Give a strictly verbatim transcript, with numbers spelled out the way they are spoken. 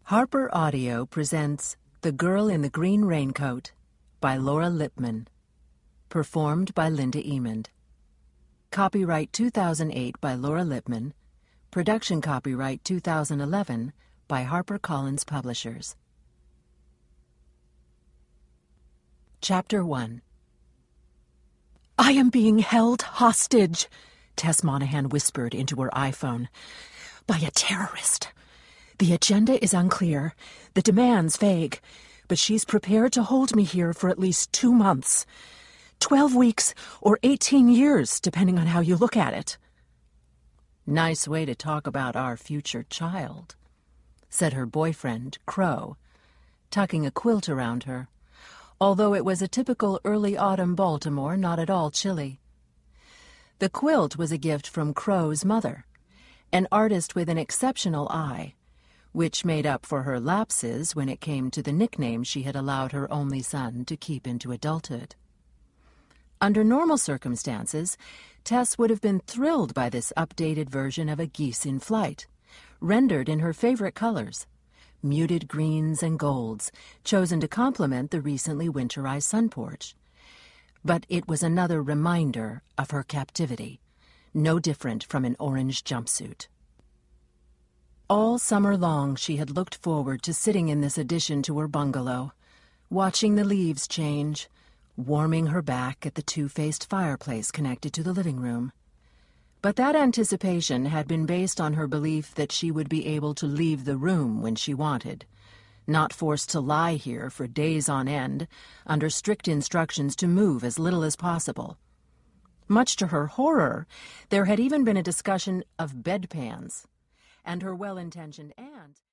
Harper Audio presents The Girl in the Green Raincoat by Laura Lippman. Performed by Linda Emond. Copyright two thousand eight by Laura Lippman. Production copyright two thousand eleven by HarperCollins Publishers. Chapter one. "I am being held hostage," Tess Monahan whispered into her iPhone, "by a terrorist. The agenda is unclear, the demands vague, but she's prepared to hold me here for at least two months. Twelve weeks or eighteen years, depending on how you look at it." "Nice way to talk about our future child," said her boyfriend, Crow, tucking a quilt around her, although it was a typical early autumn Baltimore, not at all chilly. The quilt was a gift from Crow's mother, an artist with an exceptional eye, which made up for her lapses when it came to the nickname she had allowed her only son to keep into adulthood. Under normal circumstances, Tess would have been thrilled by this updated version of a geese in flight, rendered in her favorite colors, muted greens and golds, chosen to complement the recently winterized sun porch. But it was another reminder of her captivity, no different from an orange jumpsuit. All summer long she had looked forward to sitting in this addition to her bungalow, watching the leaves change, warming her back at the two-faced fireplace connected to the living room. But that anticipation had been based on her belief that she would be able to leave the room when she wanted, not forced to lie here for days on end, under strict instructions to move as little as possible. Much to her horror, there had even been a discussion of bedpans, and her well-intentioned aunt